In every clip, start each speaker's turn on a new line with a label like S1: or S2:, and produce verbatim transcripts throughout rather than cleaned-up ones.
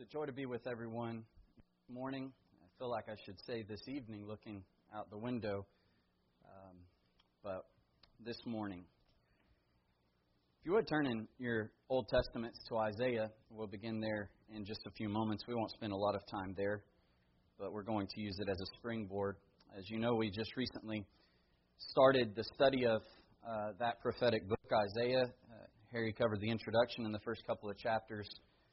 S1: joy to be with everyone this morning. I feel like I should say this evening looking out the window, um, but this morning. If you would turn in your Old Testaments to Isaiah, we'll begin there in just a few moments. We won't spend a lot of time there, but we're going to use it as a springboard. As you know, we just recently started the study of uh, that prophetic book, Isaiah. Uh, Harry covered the introduction in the first couple of chapters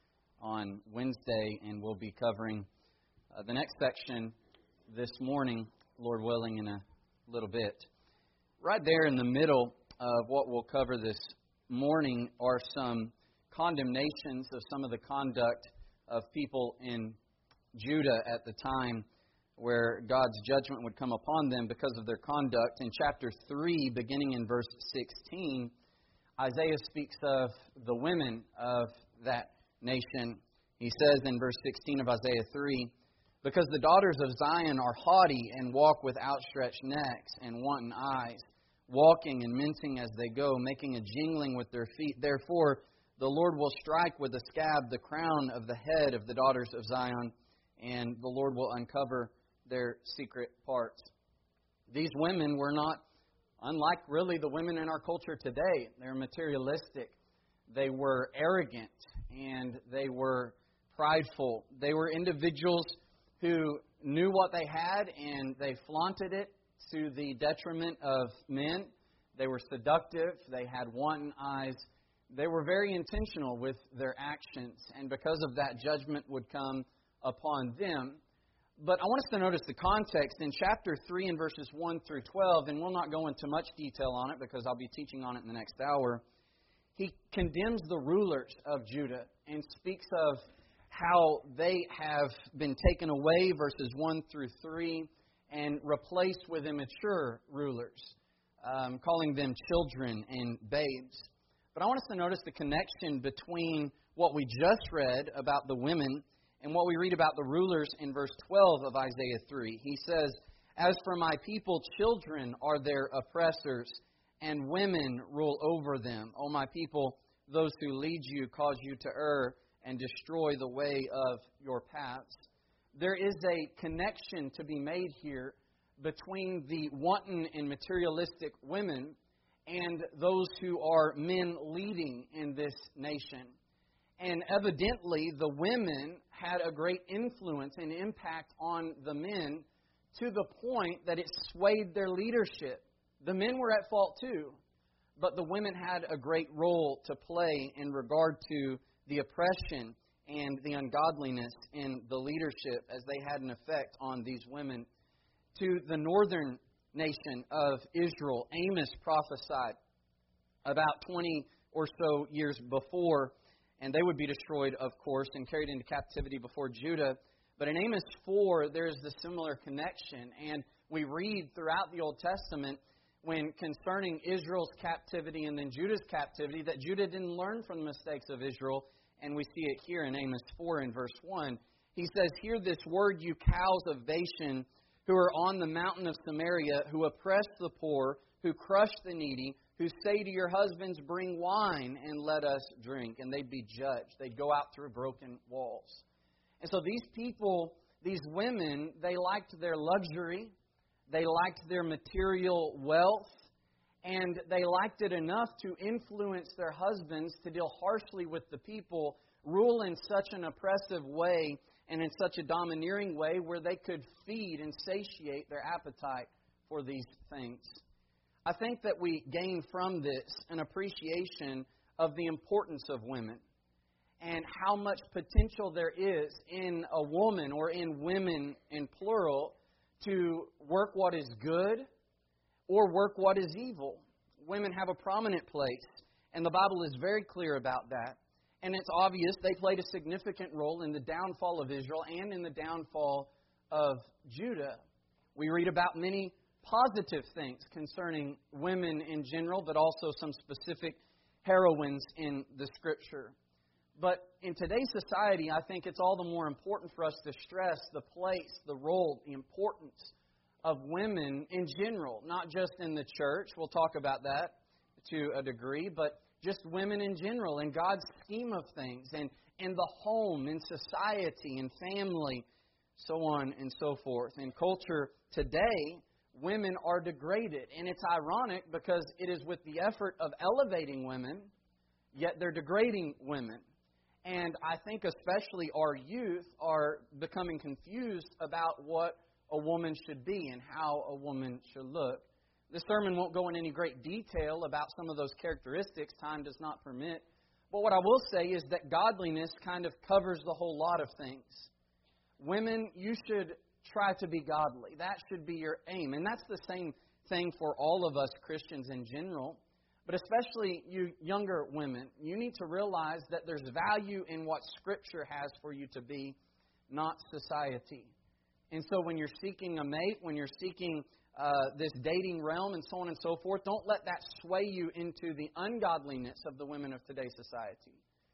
S1: on Wednesday, and we'll be covering uh, the next section this morning, Lord willing, in a little bit. Right there in the middle of what we'll cover this morning are some condemnations of some of the conduct of people in Judah at the time, where God's judgment would come upon them because of their conduct. In chapter three, beginning in verse sixteen, Isaiah speaks of the women of that nation. He says in verse sixteen of Isaiah three, "Because the daughters of Zion are haughty and walk with outstretched necks and wanton eyes, walking and mincing as they go, making a jingling with their feet. Therefore the Lord will strike with a scab the crown of the head of the daughters of Zion, and the Lord will uncover their secret parts." These women were not unlike really the women in our culture today. They're materialistic. They were arrogant, and they were prideful. They were individuals who knew what they had, and they flaunted it to the detriment of men. They were seductive. They had wanton eyes. They were very intentional with their actions, and because of that, judgment would come upon them. But I want us to notice the context in chapter three and verses one through twelve, and we'll not go into much detail on it because I'll be teaching on it in the next hour. He condemns the rulers of Judah and speaks of how they have been taken away, verses one through three, and replaced with immature rulers, um, calling them children and babes. But I want us to notice the connection between what we just read about the women and what we read about the rulers in verse twelve of Isaiah three. He says, "As for my people, children are their oppressors, and women rule over them. O my people, those who lead you cause you to err and destroy the way of your paths." There is a connection to be made here between the wanton and materialistic women and those who are men leading in this nation. And evidently, the women had a great influence and impact on the men to the point that it swayed their leadership. The men were at fault too, but the women had a great role to play in regard to the oppression and the ungodliness in the leadership, as they had an effect on these women. To the northern nation of Israel, Amos prophesied about twenty or so years before, and they would be destroyed, of course, and carried into captivity before Judah. But in Amos four, there is the similar connection, and we read throughout the Old Testament when concerning Israel's captivity and then Judah's captivity, that Judah didn't learn from the mistakes of Israel, and we see it here in Amos four in verse one. He says, "Hear this word, you cows of Bashan, who are on the mountain of Samaria, who oppress the poor, who crush the needy, who say to your husbands, bring wine and let us drink." And they'd be judged. They'd go out through broken walls. And so these people, these women, they liked their luxury. They liked their material wealth, and they liked it enough to influence their husbands to deal harshly with the people, rule in such an oppressive way and in such a domineering way where they could feed and satiate their appetite for these things. I think that we gain from this an appreciation of the importance of women and how much potential there is in a woman, or in women in plural, to work what is good or work what is evil. Women have a prominent place, and the Bible is very clear about that. And it's obvious they played a significant role in the downfall of Israel and in the downfall of Judah. We read about many positive things concerning women in general, but also some specific heroines in the Scripture. But in today's society, I think it's all the more important for us to stress the place, the role, the importance of women in general, not just in the church. We'll talk about that to a degree, but just women in general in God's scheme of things, and in the home, in society, in family, so on and so forth. In culture today, women are degraded. And it's ironic because it is with the effort of elevating women, yet they're degrading women. And I think especially our youth are becoming confused about what a woman should be and how a woman should look. This sermon won't go in any great detail about some of those characteristics. Time does not permit. But what I will say is that godliness kind of covers the whole lot of things. Women, you should try to be godly. That should be your aim. And that's the same thing for all of us Christians in general. But especially you younger women, you need to realize that there's value in what Scripture has for you to be, not society. And so when you're seeking a mate, when you're seeking uh, this dating realm and so on and so forth, don't let that sway you into the ungodliness of the women of today's society.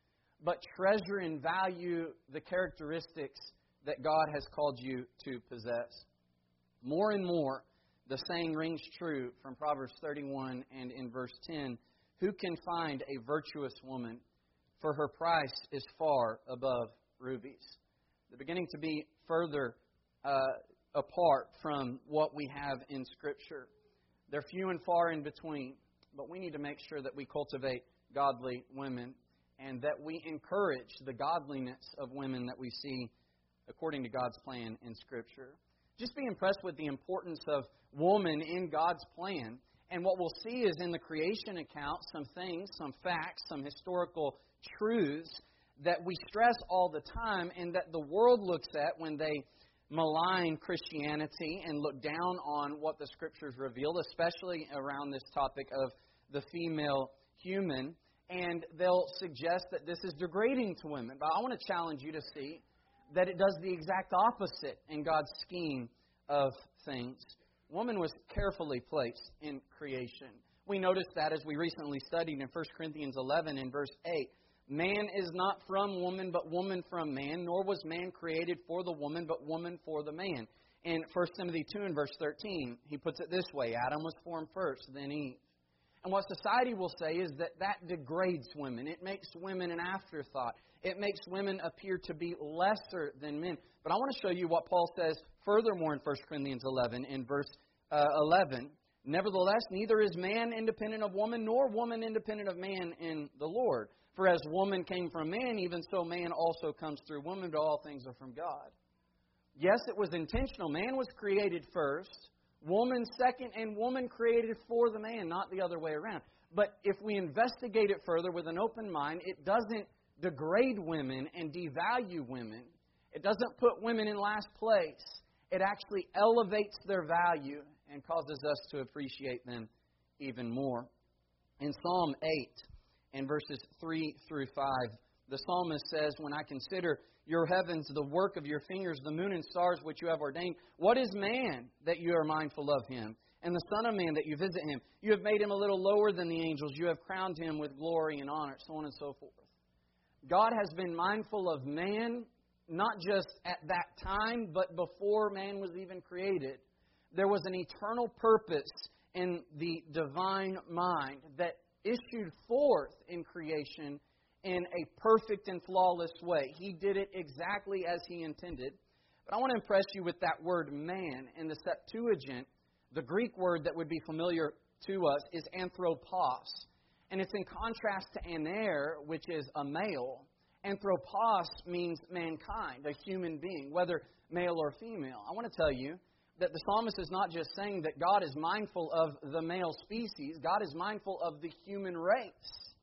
S1: But treasure and value the characteristics that God has called you to possess. More and more, the saying rings true from Proverbs thirty-one and in verse ten, "Who can find a virtuous woman? For her price is far above rubies." They're beginning to be further uh, apart from what we have in Scripture. They're few and far in between, but we need to make sure that we cultivate godly women and that we encourage the godliness of women that we see according to God's plan in Scripture. Just be impressed with the importance of woman in God's plan. And what we'll see is in the creation account some things, some facts, some historical truths that we stress all the time and that the world looks at when they malign Christianity and look down on what the Scriptures reveal, especially around this topic of the female human. And they'll suggest that this is degrading to women. But I want to challenge you to see that it does the exact opposite in God's scheme of things. Woman was carefully placed in creation. We noticed that as we recently studied in First Corinthians eleven in verse eight. Man is not from woman, but woman from man, nor was man created for the woman, but woman for the man. In First Timothy two and verse thirteen, he puts it this way: Adam was formed first, then Eve. And what society will say is that that degrades women. It makes women an afterthought. It makes women appear to be lesser than men. But I want to show you what Paul says furthermore in First Corinthians eleven, in verse uh, eleven. Nevertheless, neither is man independent of woman, nor woman independent of man in the Lord. For as woman came from man, even so man also comes through woman, but all things are from God. Yes, it was intentional. Man was created first, woman second, and woman created for the man, not the other way around. But if we investigate it further with an open mind, it doesn't degrade women and devalue women. It doesn't put women in last place. It actually elevates their value and causes us to appreciate them even more. In Psalm eight, in verses three through five, the psalmist says, "When I consider your heavens, the work of your fingers, the moon and stars which you have ordained, what is man that you are mindful of him? And the Son of Man that you visit him? You have made him a little lower than the angels. You have crowned him with glory and honor," so on and so forth. God has been mindful of man, not just at that time, but before man was even created. There was an eternal purpose in the divine mind that issued forth in creation in a perfect and flawless way. He did it exactly as He intended. But I want to impress you with that word man. In the Septuagint, the Greek word that would be familiar to us is anthropos. And it's in contrast to aner, which is a male. Anthropos means mankind, a human being, whether male or female. I want to tell you that the psalmist is not just saying that God is mindful of the male species. God is mindful of the human race.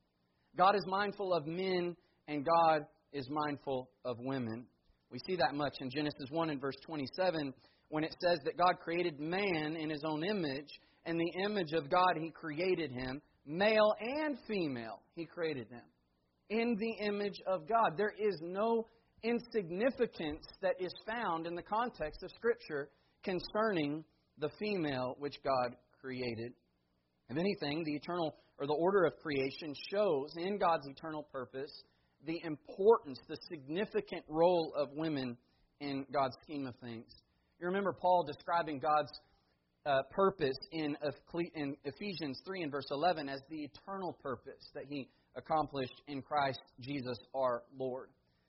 S1: God is mindful of men, and God is mindful of women. We see that much in Genesis one and verse twenty-seven, when it says that God created man in His own image, and the image of God He created him, male and female, He created them. In the image of God. There is no insignificance that is found in the context of Scripture concerning the female which God created. If anything, the eternal or the order of creation shows in God's eternal purpose the importance, the significant role of women in God's scheme of things. You remember Paul describing God's uh, purpose in, in Ephesians three and verse eleven as the eternal purpose that He accomplished in Christ Jesus our Lord.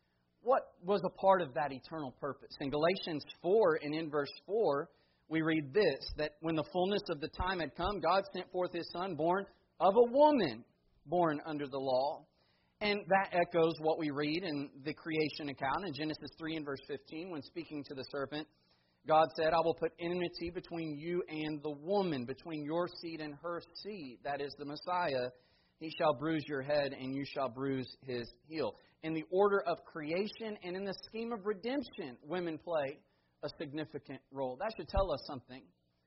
S1: what was a part of that eternal purpose? In Galatians four and in verse four, we read this, that when the fullness of the time had come, God sent forth His Son, born of a woman, born under the law. And that echoes what we read in the creation account in Genesis three and verse fifteen, when speaking to the serpent, God said, I will put enmity between you and the woman, between your seed and her seed. That is the Messiah. He shall bruise your head, and you shall bruise his heel. In the order of creation and in the scheme of redemption, women play a significant role. That should tell us something.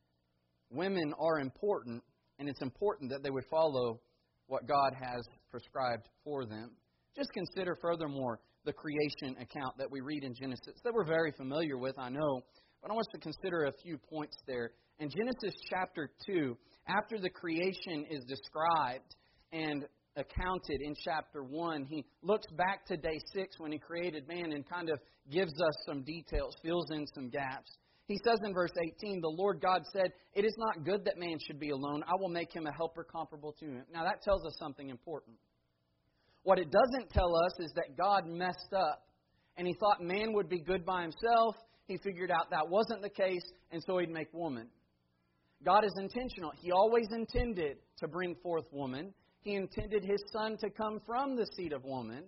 S1: Women are important, and it's important that they would follow what God has prescribed for them. Just consider furthermore the creation account that we read in Genesis, that we're very familiar with, I know. But I want us to consider a few points there. In Genesis chapter two, after the creation is described and accounted in chapter one, He looks back to day six when He created man and kind of gives us some details, fills in some gaps. He says in verse eighteen, the Lord God said, it is not good that man should be alone. I will make him a helper comparable to him. Now that tells us something important. What it doesn't tell us is that God messed up and He thought man would be good by himself. He figured out that wasn't the case, and so He'd make woman. God is intentional. He always intended to bring forth woman. He intended His Son to come from the seed of woman.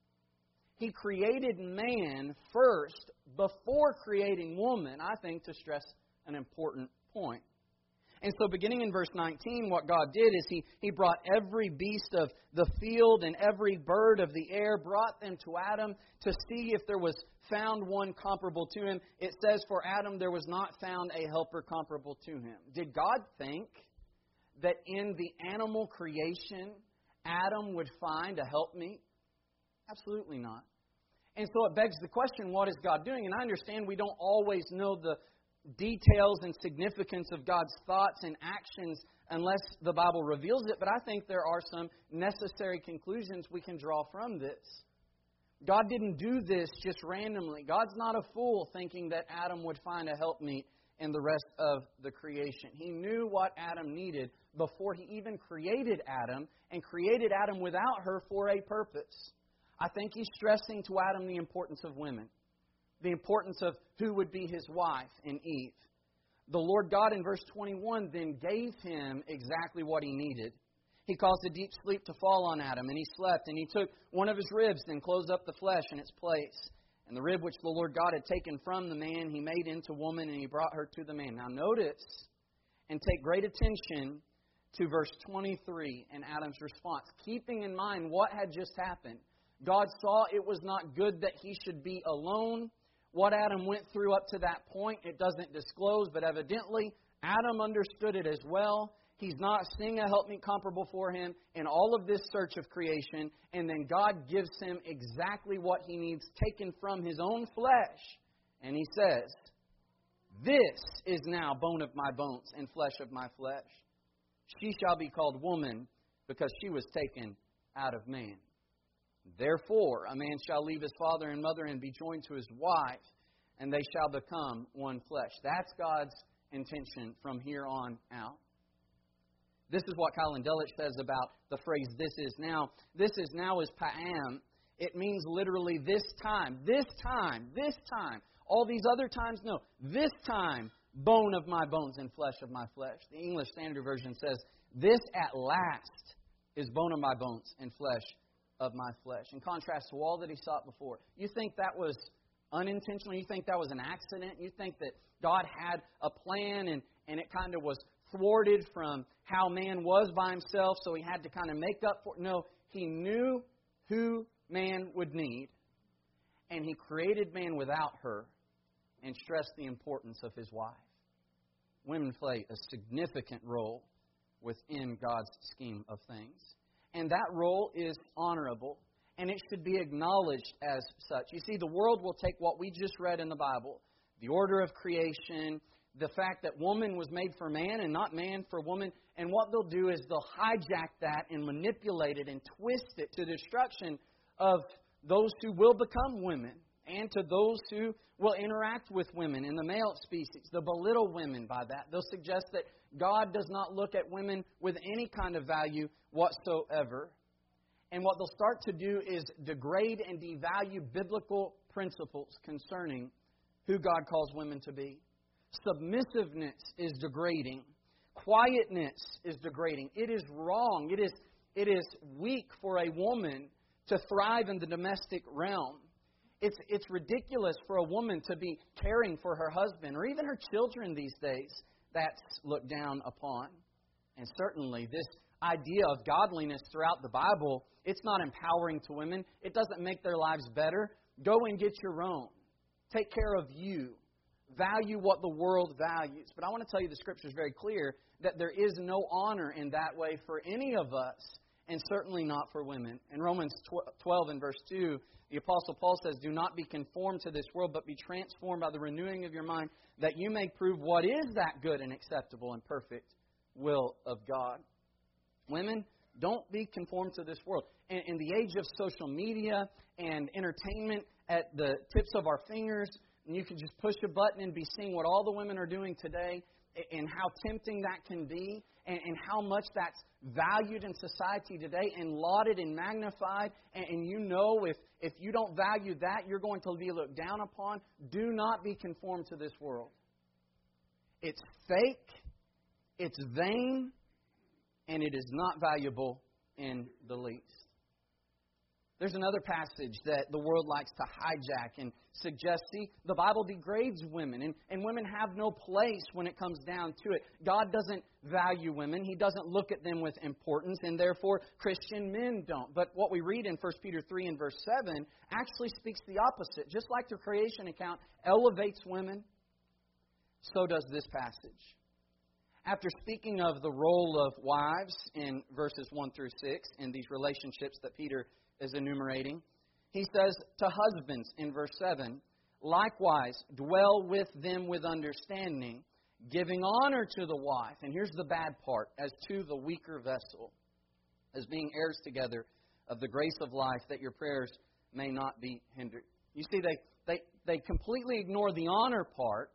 S1: He created man first before creating woman, I think, to stress an important point. And so beginning in verse nineteen, what God did is He, he brought every beast of the field and every bird of the air, brought them to Adam to see if there was found one comparable to him. It says, for Adam there was not found a helper comparable to him. Did God think that in the animal creation, Adam would find a helpmeet? Absolutely not. And so it begs the question, what is God doing? And I understand we don't always know the details and significance of God's thoughts and actions unless the Bible reveals it, but I think there are some necessary conclusions we can draw from this. God didn't do this just randomly. God's not a fool thinking that Adam would find a helpmeet in the rest of the creation. He knew what Adam needed before He even created Adam, and created Adam without her for a purpose. I think He's stressing to Adam the importance of women, the importance of who would be his wife in Eve. The Lord God in verse twenty-one then gave him exactly what he needed. He caused a deep sleep to fall on Adam, and he slept, and He took one of his ribs and closed up the flesh in its place. And the rib which the Lord God had taken from the man, He made into woman, and He brought her to the man. Now notice, and take great attention to verse twenty-three and Adam's response, keeping in mind what had just happened. God saw it was not good that he should be alone. What Adam went through up to that point, it doesn't disclose, but evidently Adam understood it as well. He's not seeing a helpmeet comparable for him in all of this search of creation, and then God gives him exactly what he needs taken from his own flesh. And He says, this is now bone of my bones and flesh of my flesh. She shall be called woman, because she was taken out of man. Therefore, a man shall leave his father and mother and be joined to his wife, and they shall become one flesh. That's God's intention from here on out. This is what Colin Delich says about the phrase, this is now. This is now is pa'am. It means literally this time, this time, this time. All these other times, no. This time, bone of my bones and flesh of my flesh. The English Standard Version says, this at last is bone of my bones and flesh of my flesh. In contrast to all that he sought before. You think that was unintentional? You think that was an accident? You think that God had a plan and, and it kind of was thwarted from how man was by himself, so He had to kind of make up for it? No, He knew who man would need, and He created man without her and stressed the importance of his wife. Women play a significant role within God's scheme of things. And that role is honorable, and it should be acknowledged as such. You see, the world will take what we just read in the Bible, the order of creation, the fact that woman was made for man and not man for woman, and what they'll do is they'll hijack that and manipulate it and twist it to the destruction of those who will become women and to those who will interact with women in the male species. They'll belittle women by that. They'll suggest that God does not look at women with any kind of value whatsoever. And what they'll start to do is degrade and devalue biblical principles concerning who God calls women to be. Submissiveness is degrading. Quietness is degrading. It is wrong. It is, it is weak for a woman to thrive in the domestic realm. It's, it's ridiculous for a woman to be caring for her husband or even her children these days. That's looked down upon. And certainly this idea of godliness throughout the Bible, it's not empowering to women. It doesn't make their lives better. Go and get your own. Take care of you. Value what the world values. But I want to tell you the Scripture is very clear that there is no honor in that way for any of us, and certainly not for women. In Romans twelve and verse two, the Apostle Paul says, "Do not be conformed to this world, but be transformed by the renewing of your mind, that you may prove what is that good and acceptable and perfect will of God." Women, don't be conformed to this world. In, in the age of social media and entertainment at the tips of our fingers, and you can just push a button and be seeing what all the women are doing today, and how tempting that can be, and, and how much that's valued in society today and lauded and magnified. And, and you know if, if you don't value that, you're going to be looked down upon. Do not be conformed to this world. It's fake, it's vain, and it is not valuable in the least. There's another passage that the world likes to hijack and suggest, see, the Bible degrades women, and, and women have no place when it comes down to it. God doesn't value women. He doesn't look at them with importance, and therefore Christian men don't. But what we read in First Peter three and verse seven actually speaks the opposite. Just like the creation account elevates women, so does this passage. After speaking of the role of wives in verses one through six, in these relationships that Peter is enumerating, he says to husbands in verse seven, "Likewise, dwell with them with understanding, giving honor to the wife." And here's the bad part: "as to the weaker vessel, as being heirs together of the grace of life, that your prayers may not be hindered." You see, they, they, they completely ignore the honor part.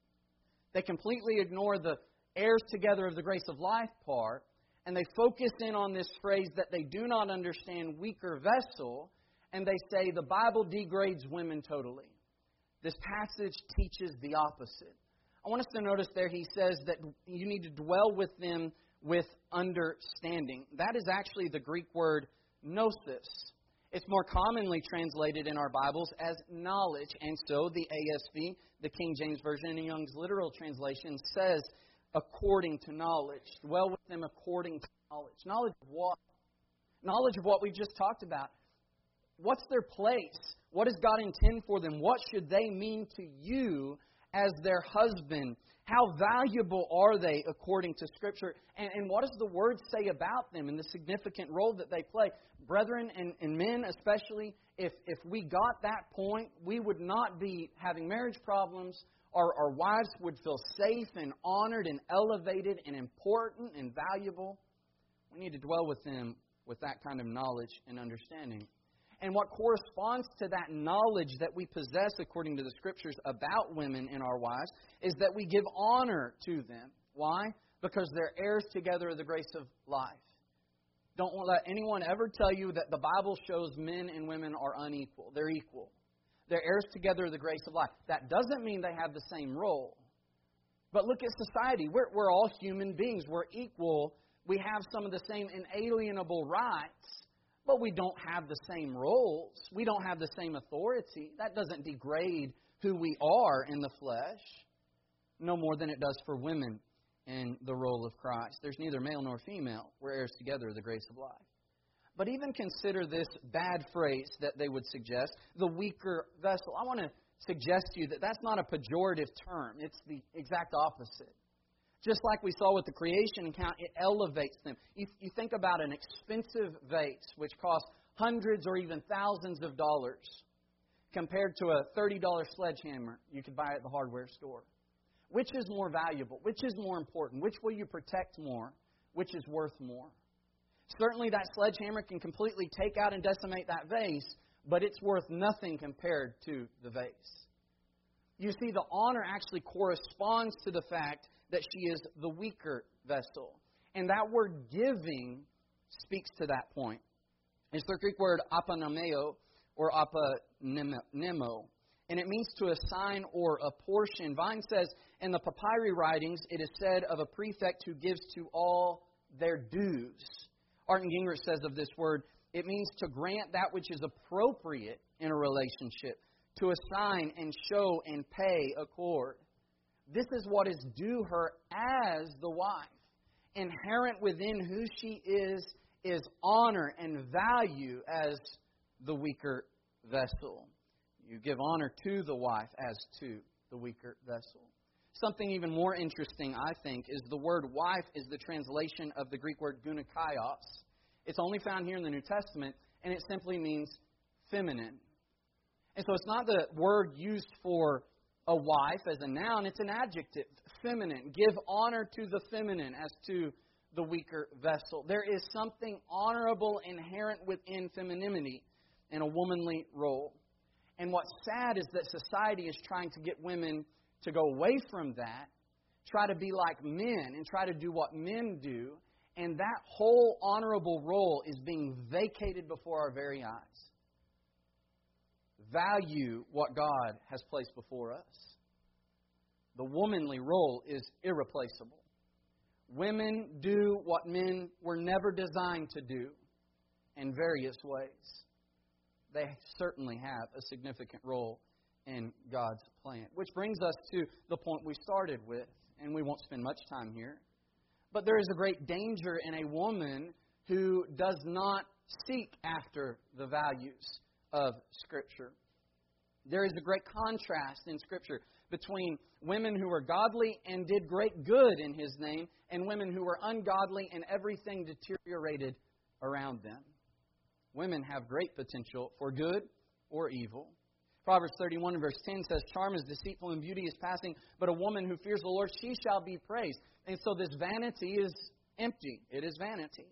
S1: They completely ignore the heirs together of the grace of life part. And they focus in on this phrase that they do not understand, weaker vessel, and they say the Bible degrades women totally. This passage teaches the opposite. I want us to notice there he says that you need to dwell with them with understanding. That is actually the Greek word gnosis. It's more commonly translated in our Bibles as knowledge. And so the A S V, the King James Version, and Young's literal translation says according to knowledge. Dwell with them according to knowledge. Knowledge of what? Knowledge of what we just talked about. What's their place? What does God intend for them? What should they mean to you as their husband? How valuable are they according to Scripture? And, and what does the Word say about them and the significant role that they play? Brethren and, and men especially, if, if we got that point, we would not be having marriage problems. Our, our wives would feel safe and honored and elevated and important and valuable. We need to dwell with them with that kind of knowledge and understanding. And what corresponds to that knowledge that we possess according to the Scriptures about women and our wives is that we give honor to them. Why? Because they're heirs together of the grace of life. Don't let anyone ever tell you that the Bible shows men and women are unequal. They're equal. They're heirs together of the grace of life. That doesn't mean they have the same role. But look at society. We're, we're all human beings. We're equal. We have some of the same inalienable rights, but we don't have the same roles. We don't have the same authority. That doesn't degrade who we are in the flesh, no more than it does for women in the role of Christ. There's neither male nor female. We're heirs together of the grace of life. But even consider this bad phrase that they would suggest, the weaker vessel. I want to suggest to you that that's not a pejorative term. It's the exact opposite. Just like we saw with the creation account, it elevates them. You, you think about an expensive vase, which costs hundreds or even thousands of dollars, compared to a thirty dollars sledgehammer you could buy at the hardware store. Which is more valuable? Which is more important? Which will you protect more? Which is worth more? Certainly that sledgehammer can completely take out and decimate that vase, but it's worth nothing compared to the vase. You see, the honor actually corresponds to the fact that she is the weaker vessel. And that word giving speaks to that point. It's the Greek word aponomeo or aponemo, and it means to assign or apportion. Vine says, in the papyri writings, it is said of a prefect who gives to all their dues. Arndt Gingrich says of this word, it means to grant that which is appropriate in a relationship, to assign and show and pay accord. This is what is due her as the wife. Inherent within who she is is honor and value as the weaker vessel. You give honor to the wife as to the weaker vessel. Something even more interesting, I think, is the word wife is the translation of the Greek word gunakaios. It's only found here in the New Testament, and it simply means feminine. And so it's not the word used for a wife as a noun, it's an adjective, feminine. Give honor to the feminine as to the weaker vessel. There is something honorable inherent within femininity in a womanly role. And what's sad is that society is trying to get women to go away from that, try to be like men, and try to do what men do. And that whole honorable role is being vacated before our very eyes. Value what God has placed before us. The womanly role is irreplaceable. Women do what men were never designed to do in various ways. They certainly have a significant role in God's plan. Which brings us to the point we started with, and we won't spend much time here. But there is a great danger in a woman who does not seek after the values of Scripture. There is a great contrast in Scripture between women who were godly and did great good in His name and women who were ungodly and everything deteriorated around them. Women have great potential for good or evil. Proverbs thirty-one and verse ten says, charm is deceitful and beauty is passing, but a woman who fears the Lord, she shall be praised. And so this vanity is empty. It is vanity.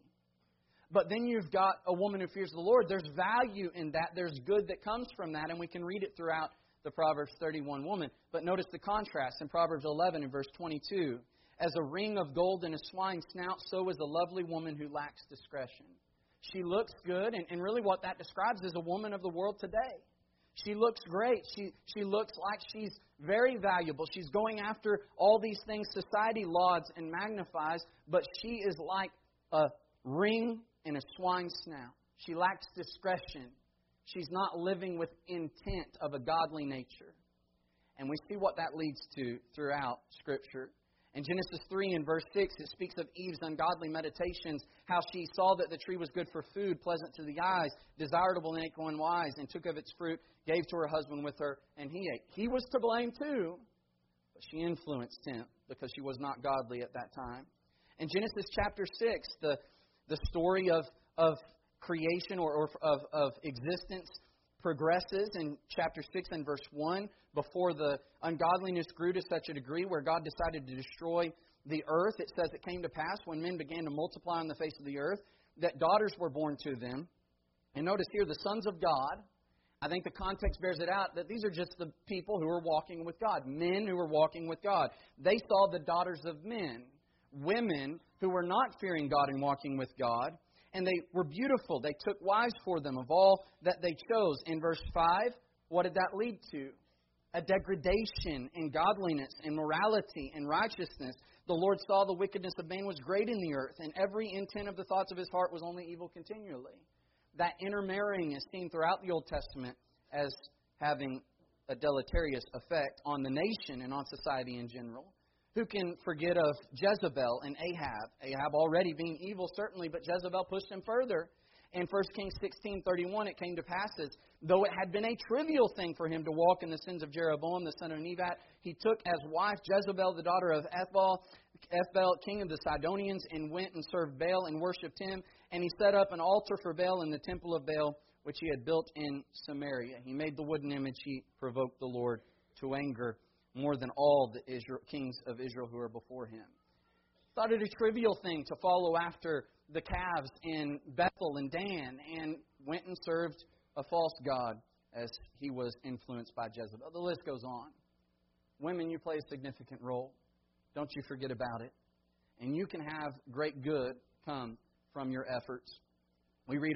S1: But then you've got a woman who fears the Lord. There's value in that. There's good that comes from that. And we can read it throughout the Proverbs thirty-one woman. But notice the contrast in Proverbs eleven and verse twenty-two. As a ring of gold in a swine's snout, so is a lovely woman who lacks discretion. She looks good. And, and really what that describes is a woman of the world today. She looks great. She, she looks like she's very valuable. She's going after all these things society lauds and magnifies. But she is like a ring in a swine's snout. She lacks discretion. She's not living with intent of a godly nature. And we see what that leads to throughout Scripture. In Genesis three and verse six, it speaks of Eve's ungodly meditations, how she saw that the tree was good for food, pleasant to the eyes, desirable and equal and wise, and took of its fruit, gave to her husband with her, and he ate. He was to blame too, but she influenced him because she was not godly at that time. In Genesis chapter six, the, the story of, of creation or, or of, of existence progresses in chapter six and verse one before the ungodliness grew to such a degree where God decided to destroy the earth. It says it came to pass when men began to multiply on the face of the earth that daughters were born to them. And notice here, the sons of God, I think the context bears it out that these are just the people who are walking with God, men who are walking with God. They saw the daughters of men, women who were not fearing God and walking with God. And they were beautiful. They took wives for them of all that they chose. In verse five, what did that lead to? A degradation in godliness and morality and righteousness. The Lord saw the wickedness of man was great in the earth, and every intent of the thoughts of his heart was only evil continually. That intermarrying is seen throughout the Old Testament as having a deleterious effect on the nation and on society in general. Who can forget of Jezebel and Ahab? Ahab already being evil, certainly, but Jezebel pushed him further. In First Kings sixteen thirty-one, it came to pass as though it had been a trivial thing for him to walk in the sins of Jeroboam, the son of Nebat, he took as wife Jezebel, the daughter of Ethbaal, Ethbaal, king of the Sidonians, and went and served Baal and worshipped him. And he set up an altar for Baal in the temple of Baal, which he had built in Samaria. He made the wooden image. He provoked the Lord to anger more than all the Israel, kings of Israel who were before him. Thought it a trivial thing to follow after the calves in Bethel and Dan, and went and served a false god as he was influenced by Jezebel. The list goes on. Women, you play a significant role. Don't you forget about it. And you can have great good come from your efforts. We read of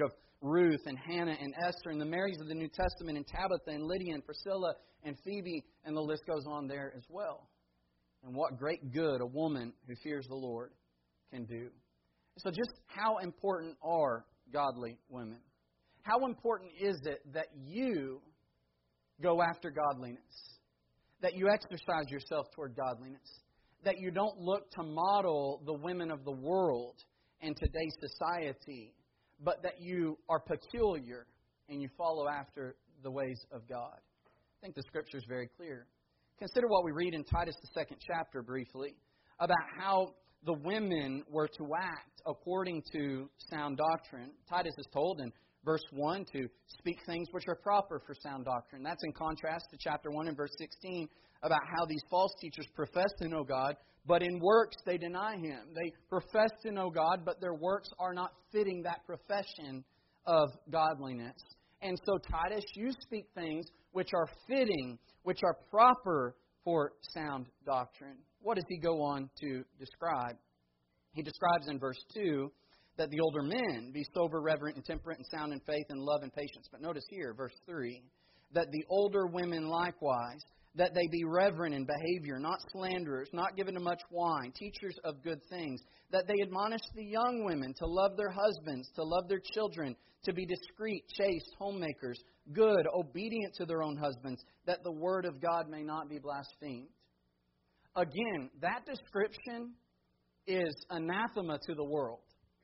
S1: Ruth and Hannah and Esther and the Marys of the New Testament and Tabitha and Lydia and Priscilla and Phoebe, and the list goes on there as well. And what great good a woman who fears the Lord can do. So just how important are godly women? How important is it that you go after godliness? That you exercise yourself toward godliness? That you don't look to model the women of the world and today's society, but that you are peculiar and you follow after the ways of God? I think the Scripture is very clear. Consider what we read in Titus, the second chapter, briefly, about how the women were to act according to sound doctrine. Titus is told in verse one to speak things which are proper for sound doctrine. That's in contrast to chapter one and verse sixteen about how these false teachers profess to know God, but in works they deny Him. They profess to know God, but their works are not fitting that profession of godliness. And so, Titus, you speak things which are fitting, which are proper for sound doctrine. What does he go on to describe? He describes in verse two that the older men be sober, reverent, and temperate, and sound in faith, and love, and patience. But notice here, verse three, that the older women likewise, that they be reverent in behavior, not slanderers, not given to much wine, teachers of good things, that they admonish the young women to love their husbands, to love their children, to be discreet, chaste, homemakers, good, obedient to their own husbands, that the word of God may not be blasphemed. Again, that description is anathema to the world.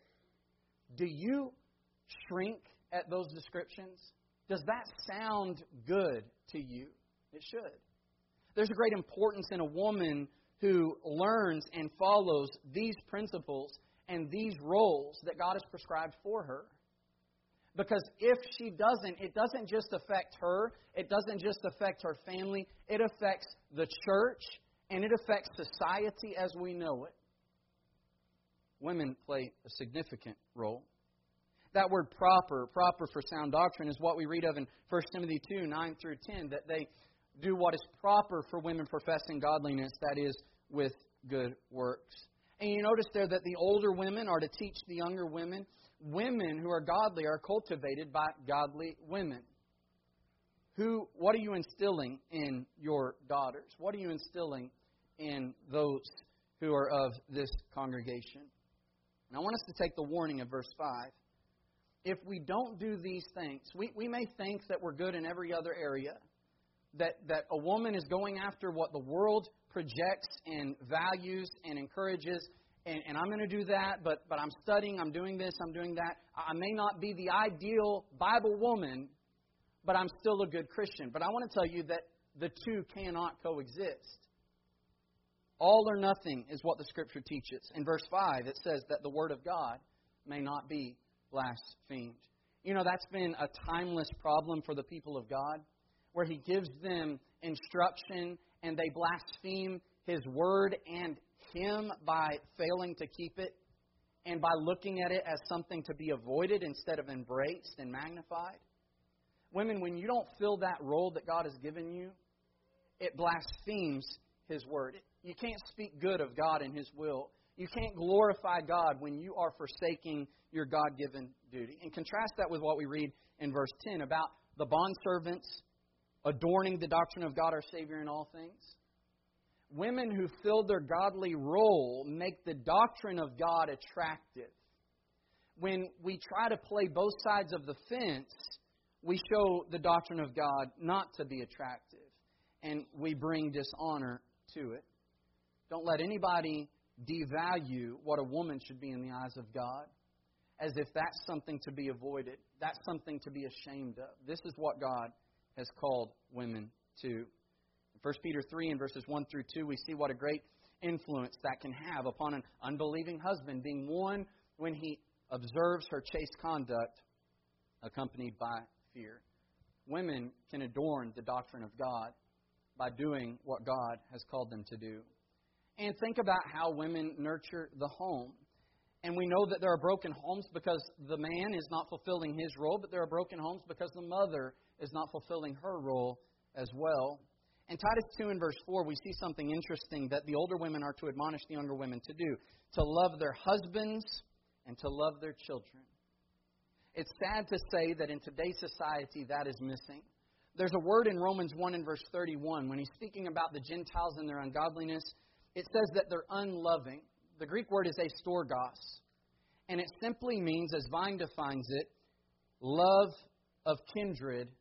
S1: Do you shrink at those descriptions? Does that sound good to you? It should. There's a great importance in a woman who learns and follows these principles and these roles that God has prescribed for her. Because if she doesn't, it doesn't just affect her, it doesn't just affect her family, it affects the church and it affects society as we know it. Women play a significant role. That word proper, proper for sound doctrine, is what we read of in First Timothy two, nine through ten, that they do what is proper for women professing godliness, that is, with good works. And you notice there that the older women are to teach the younger women. Women who are godly are cultivated by godly women. Who? What are you instilling in your daughters? What are you instilling in those who are of this congregation? And I want us to take the warning of verse five. If we don't do these things, we, we may think that we're good in every other area, that, that a woman is going after what the world projects and values and encourages, and, and I'm going to do that, but, but I'm studying, I'm doing this, I'm doing that. I may not be the ideal Bible woman, but I'm still a good Christian. But I want to tell you that the two cannot coexist. All or nothing is what the Scripture teaches. In verse five, it says that the Word of God may not be blasphemed. You know, that's been a timeless problem for the people of God, where He gives them instruction and they blaspheme His Word and Him by failing to keep it and by looking at it as something to be avoided instead of embraced and magnified. Women, when you don't fill that role that God has given you, it blasphemes His Word. You can't speak good of God and His will. You can't glorify God when you are forsaking your God-given duty. And contrast that with what we read in verse ten about the bondservants adorning the doctrine of God our Savior in all things. Women who fill their godly role make the doctrine of God attractive. When we try to play both sides of the fence, we show the doctrine of God not to be attractive, and we bring dishonor to it. Don't let anybody devalue what a woman should be in the eyes of God as if that's something to be avoided. That's something to be ashamed of. This is what God has called women to. In First Peter three and verses one through two, we see what a great influence that can have upon an unbelieving husband, being one when he observes her chaste conduct accompanied by fear. Women can adorn the doctrine of God by doing what God has called them to do. And think about how women nurture the home. And we know that there are broken homes because the man is not fulfilling his role, but there are broken homes because the mother is not fulfilling her role as well. In Titus two and verse four, we see something interesting that the older women are to admonish the younger women to do. To love their husbands and to love their children. It's sad to say that in today's society that is missing. There's a word in Romans one and verse thirty-one. When he's speaking about the Gentiles and their ungodliness, it says that they're unloving. The Greek word is astorgos. And it simply means, as Vine defines it, love of kindred,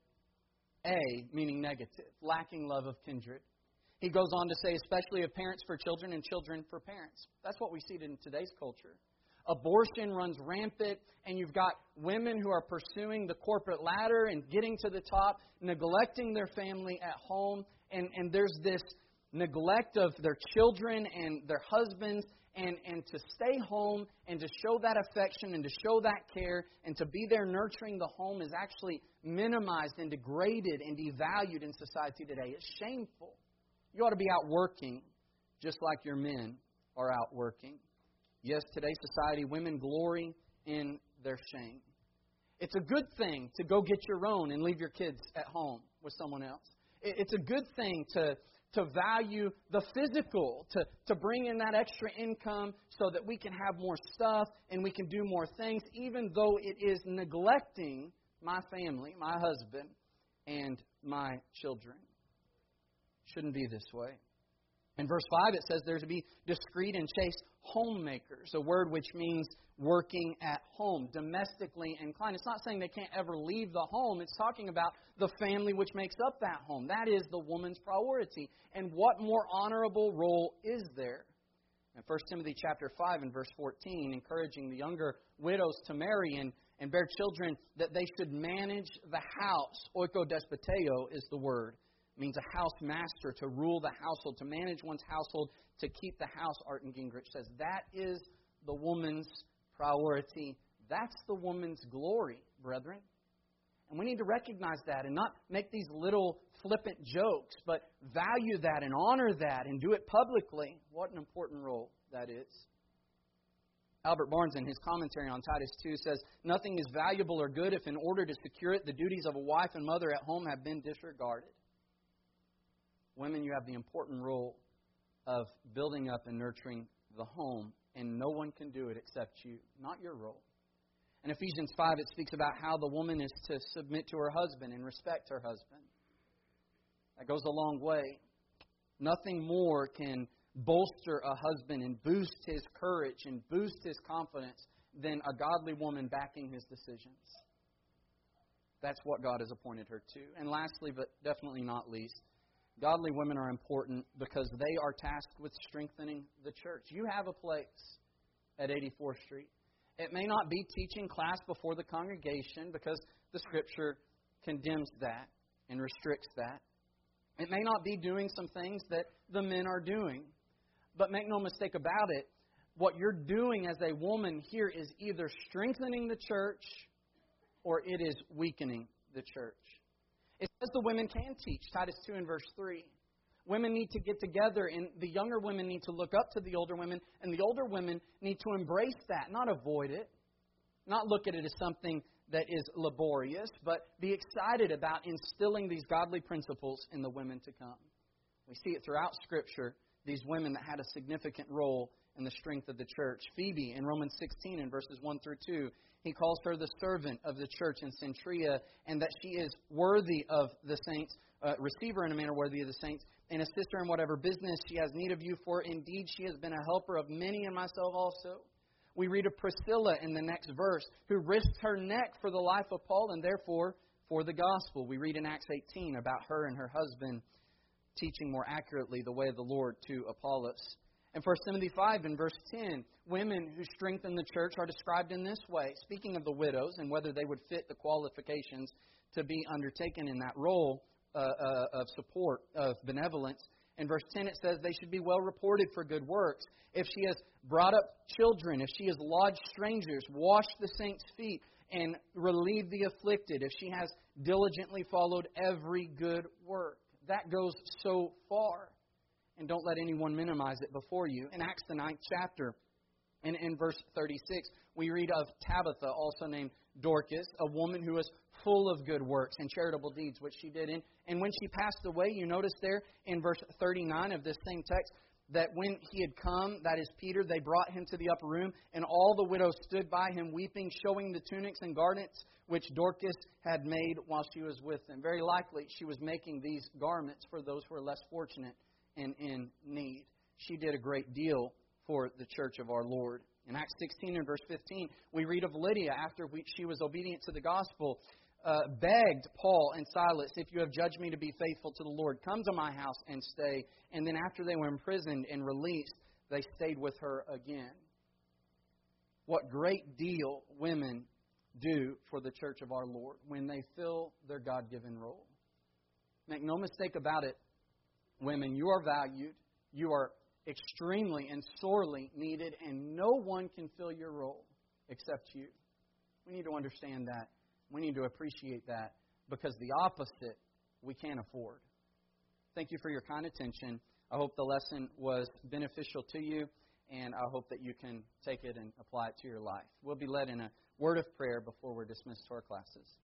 S1: A, meaning negative, lacking love of kindred. He goes on to say, especially of parents for children and children for parents. That's what we see in today's culture. Abortion runs rampant, and you've got women who are pursuing the corporate ladder and getting to the top, neglecting their family at home, and, and there's this neglect of their children and their husbands, and, and to stay home and to show that affection and to show that care and to be there nurturing the home is actually minimized and degraded and devalued in society today. It's shameful. You ought to be out working just like your men are out working. Yes, today's society, women glory in their shame. It's a good thing to go get your own and leave your kids at home with someone else. It's a good thing to, to value the physical, to, to bring in that extra income so that we can have more stuff and we can do more things, even though it is neglecting my family, my husband, and my children. Shouldn't be this way. In verse five, it says they're to be discreet and chaste homemakers, a word which means working at home, domestically inclined. It's not saying they can't ever leave the home. It's talking about the family which makes up that home. That is the woman's priority. And what more honorable role is there? In First Timothy chapter five and verse fourteen, encouraging the younger widows to marry and, and bear children, that they should manage the house. Oikodespoteo is the word. It means a house master, to rule the household, to manage one's household, to keep the house, Arden Gingrich says. That is the woman's priority. That's the woman's glory, brethren. And we need to recognize that and not make these little flippant jokes, but value that and honor that and do it publicly. What an important role that is. Albert Barnes, in his commentary on Titus two, says, nothing is valuable or good if in order to secure it, the duties of a wife and mother at home have been disregarded. Women, you have the important role of building up and nurturing the home, and no one can do it except you, not your role. In Ephesians five, it speaks about how the woman is to submit to her husband and respect her husband. That goes a long way. Nothing more can bolster a husband and boost his courage and boost his confidence than a godly woman backing his decisions. That's what God has appointed her to. And lastly, but definitely not least, godly women are important because they are tasked with strengthening the church. You have a place at eighty-fourth Street. It may not be teaching class before the congregation because the Scripture condemns that and restricts that. It may not be doing some things that the men are doing. But make no mistake about it, what you're doing as a woman here is either strengthening the church or it is weakening the church. It says the women can teach, Titus two and verse three. Women need to get together, and the younger women need to look up to the older women, and the older women need to embrace that, not avoid it, not look at it as something that is laborious, but be excited about instilling these godly principles in the women to come. We see it throughout Scripture, these women that had a significant role in the strength of the church. Phoebe, in Romans sixteen, in verses one through two, he calls her the servant of the church in Centuria, and that she is worthy of the saints, uh, receive her in a manner worthy of the saints, and assist her in whatever business she has need of you, for indeed she has been a helper of many and myself also. We read of Priscilla in the next verse, who risked her neck for the life of Paul and therefore for the gospel. We read in Acts eighteen about her and her husband teaching more accurately the way of the Lord to Apollos. In First Timothy five, in verse ten, women who strengthen the church are described in this way. Speaking of the widows and whether they would fit the qualifications to be undertaken in that role uh, uh, of support, of benevolence, in verse ten it says they should be well reported for good works. If she has brought up children, if she has lodged strangers, washed the saints' feet, and relieved the afflicted, if she has diligently followed every good work. That goes so far. And don't let anyone minimize it before you. In Acts the ninth chapter, and in verse thirty-six, we read of Tabitha, also named Dorcas, a woman who was full of good works and charitable deeds, which she did. In. And when she passed away, you notice there in verse thirty-nine of this same text, that when he had come, that is Peter, they brought him to the upper room, and all the widows stood by him weeping, showing the tunics and garments which Dorcas had made while she was with them. Very likely she was making these garments for those who are less fortunate and in need. She did a great deal for the church of our Lord. In Acts sixteen and verse fifteen, we read of Lydia, after we, she was obedient to the gospel, uh, begged Paul and Silas, if you have judged me to be faithful to the Lord, come to my house and stay. And then after they were imprisoned and released, they stayed with her again. What great deal women do for the church of our Lord when they fill their God-given role. Make no mistake about it, women, you are valued, you are extremely and sorely needed, and no one can fill your role except you. We need to understand that. We need to appreciate that, because the opposite we can't afford. Thank you for your kind attention. I hope the lesson was beneficial to you, and I hope that you can take it and apply it to your life. We'll be led in a word of prayer before we're dismissed to our classes.